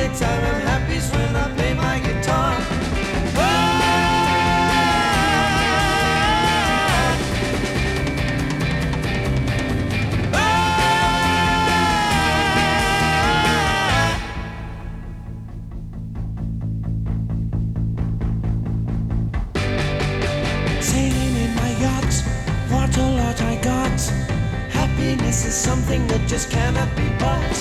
only time I'm happy is when I play my guitar. Sailing in my yacht, what a lot I got. Happiness is something that just cannot be bought.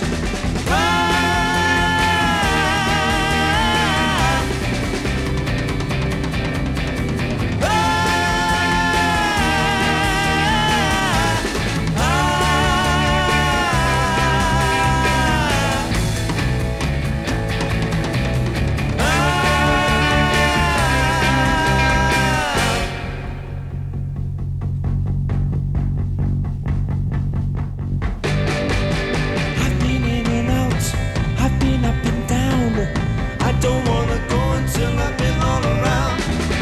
Don't wanna go until I've been all around.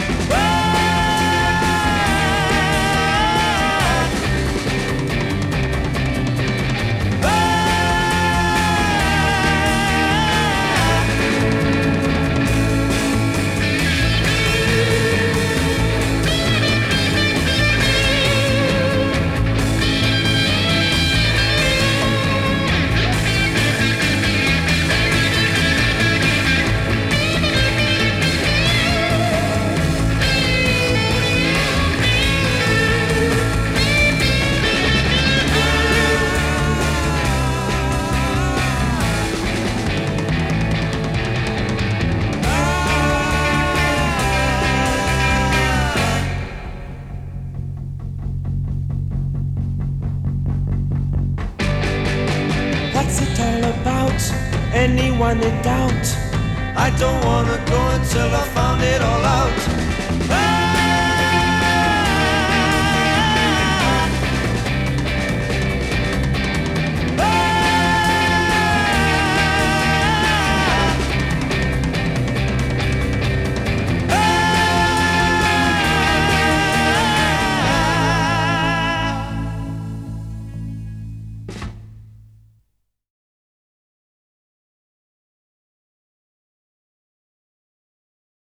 What's it all about? Anyone in doubt? I don't wanna go until I found it all out.